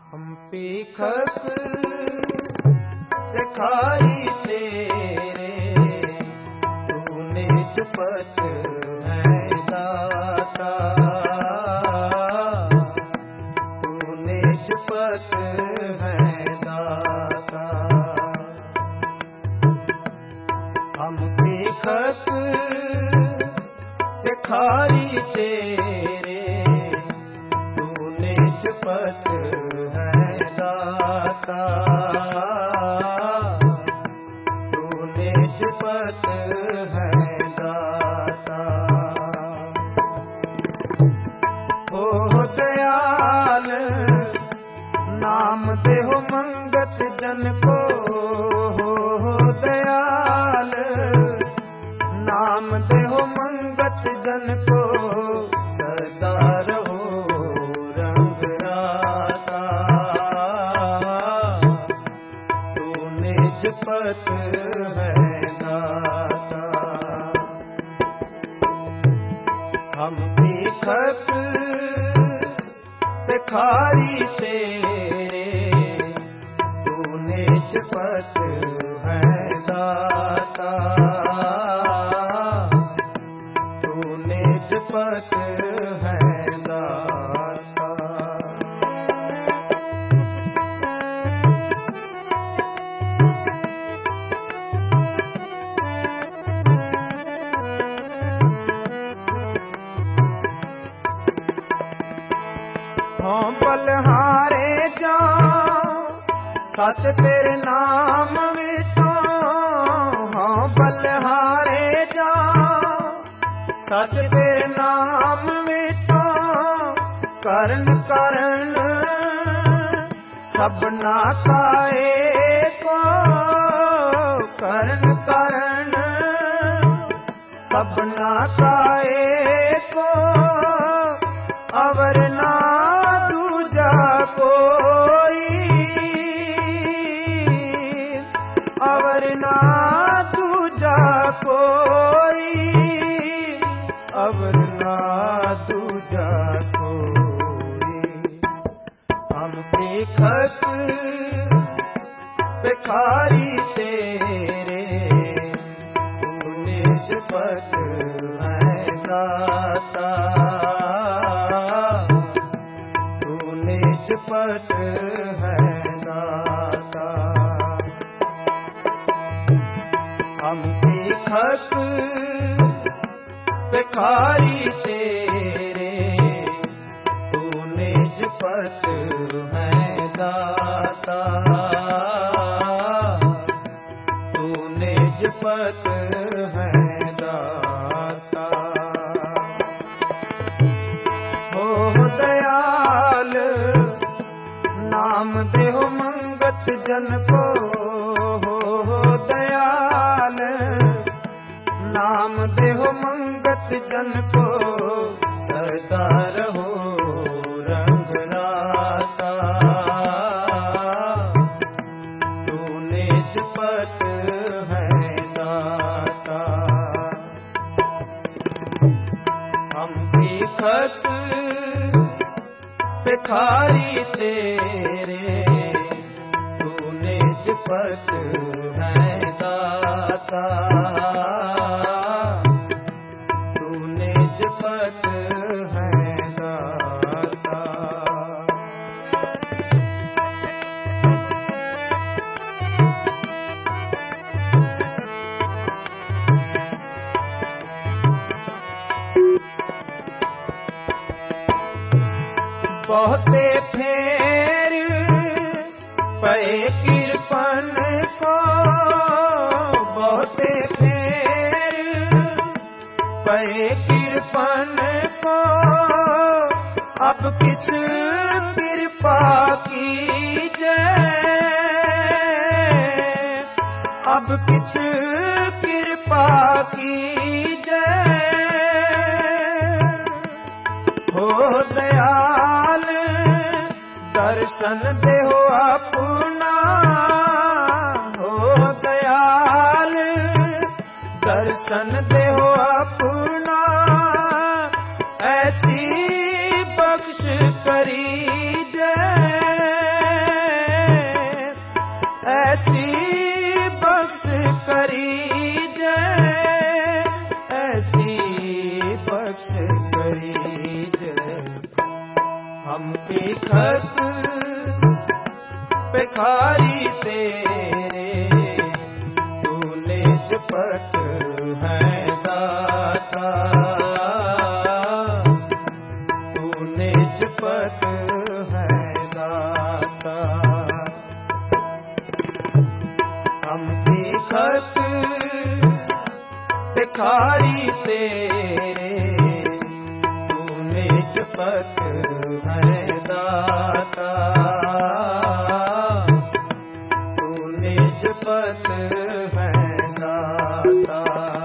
हम पीखक भिखारी तेरे, तूने चुपत है दाता, तूने चुपत है दाता। हम पीखक भिखारी तेरे, तूने चुपत है दाता, तूने चुपत है दाता। हो दयाल नाम देहो मंगत जन को, हो दयाल नाम देहो मंगत जन को, सदा रहो रंग राता, तूने जपत है दाता। हम पीखक भिखारी तेरे, तूने जपत है दाता, तूने जपत है दाता। हाँ बलहारे जा सच तेरे नाम विटो, हाँ बलहारे जा सच तेरे नाम विटो, करण करण सबना काए को, करण करण सबना काए को, अवर ना दूजा कोई, अवर ना दूजा कोई, अवर ना दूजा कोई। हम पीखक भिखारी तेरे, तूने जपत है दाता, तूने जपत है दाता। हम पीखक भिखारी तेरे, तूने जपत है दाता, तूने जपत है दाता। हो दयाल नाम देहो मंगत जन को, हो दयाल नाम देहो मंगत जन को, सदा रहो रंग राता, तूने जपत है दाता। हम पीखक भिखारी तेरे, तूने जपत है दाता, तूने जपत है दाता। बहुते फेर पे कृपन को, बहुते फेर पे कृपन को, अब किछ कृपा कीजे, अब किछ कृपा कीजे। हो दयाल दर्शन देहो अपना, हो दयाल दर्शन देहो अपना, ऐसी बख्श करी जय, हम खत भिखारी तेरे, तू निज पत है दाता, तू निज पत है दाता। हम खत भिखारी तेरे, तू निज पत है दाता, तू निज पत है दाता।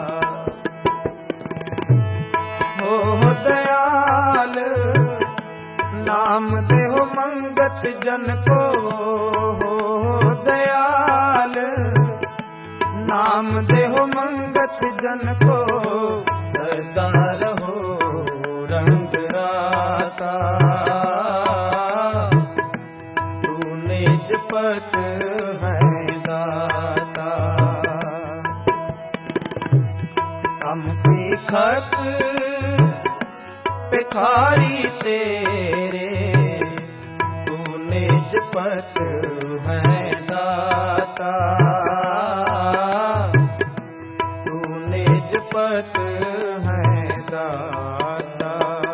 हो दयाल नाम देहो मंगत जन को, हो दयाल नाम देहो मंगत जन को, सदा रहो रंग राता, तू निज पत है दाता। हम खत भिखारी तेरे, तू निज पत है दाता, तू निज पत है दाता।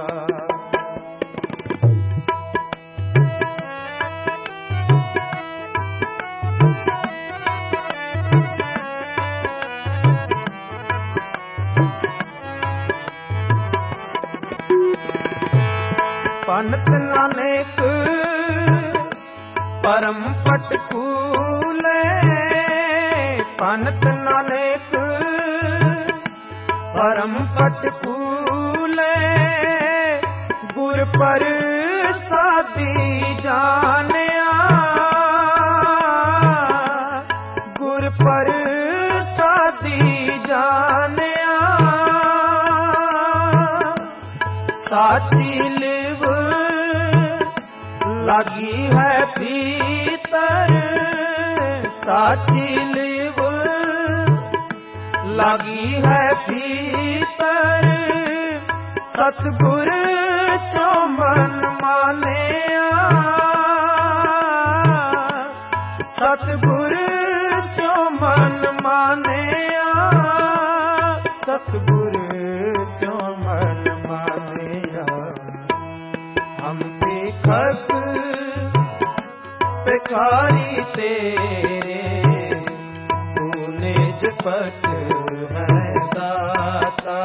पंत नानक परम पट कूले, पंत नानक परम पट कूले, गुर पर सादी जानिया, गुर पर सादी जानिया, साची लिव लगी है भीतर, साची लिव लगी है भीतर, सतगुर सो मन मानिया, सतगुर सो मन मानिया, सतगुर सो मन मानिया। हम खत भिखारी तेरे, तू निज पत है दाता,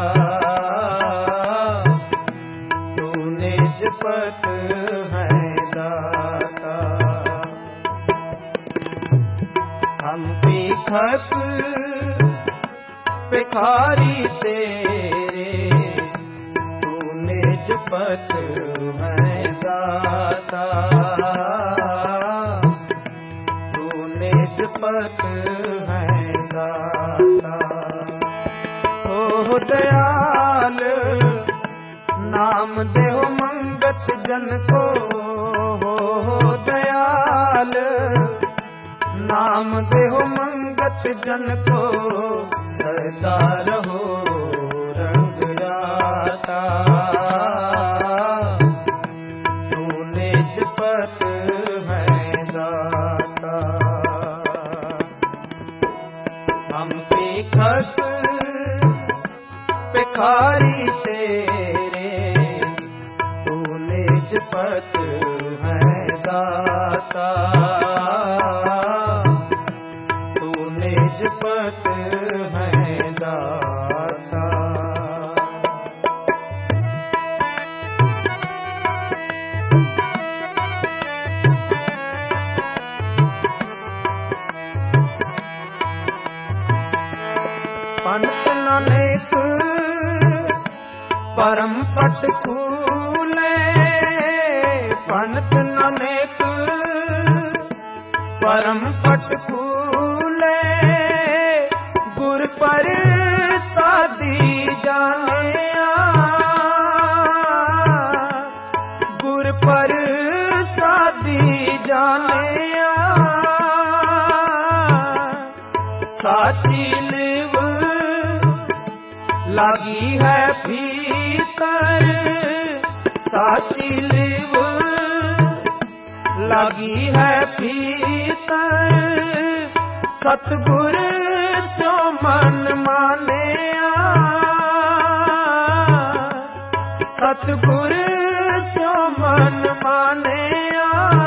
तू निज पत है दाता। हम खत भिखारी तेरे, तू निज पत है दाता, तू निज पत है दाता। हो दयाल नाम देहो मंगत जन को, हो दयाल नाम देहो मंगत जन को, सदा रहो रंग राता, तू निज पत है दाता। हम खत भिखारी तेरे, तू निज पत है दाता, तू निज पत है दाता। पंत नानक परम पट कूले, पंत नानक परम पट कूले, गुर पर सादी जानिया, गुर पर सादी जानिया, साची लिव लगी है भीतर, साची लिव लागी है पीतर सतगुर सो मन मानिया सतगुर सो मन मानिया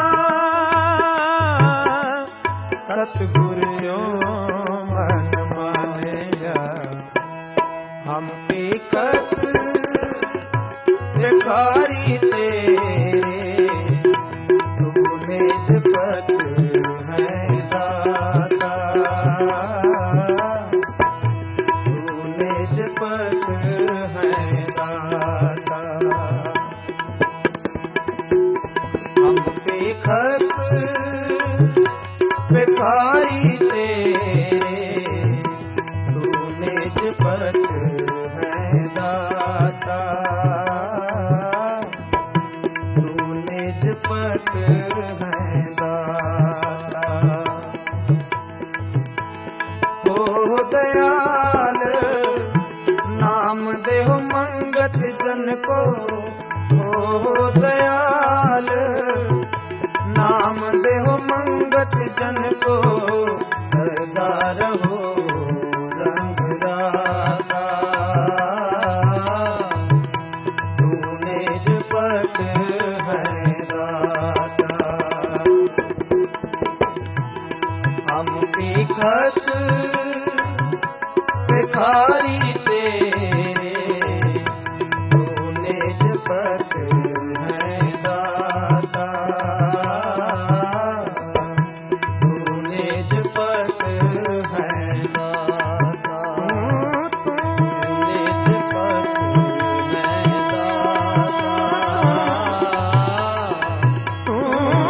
सतगुर सो मन मानिया हम एकत भिखारी तेरे तू निज पत है दाता तू निज पत है दाता हम बेखत भिखारी तेरे तू निज पत है दाता तू निज पत है दाता हो दयाल नाम देहो मंगत जन को हो दयाल नाम देहो मंगत जन को सदा रहो रंग राता तू निज पत है दाता हम बेखत भिखारी तेरे तू निज पत है दाता तू निज पत है दाता तू निज पत है दाता तू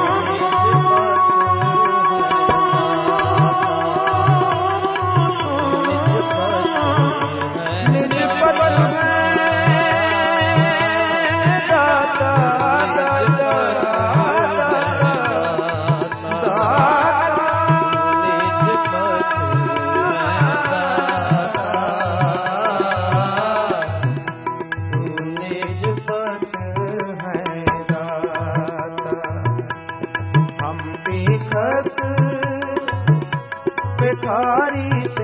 निज पत है दाता हम बेखत भिखारी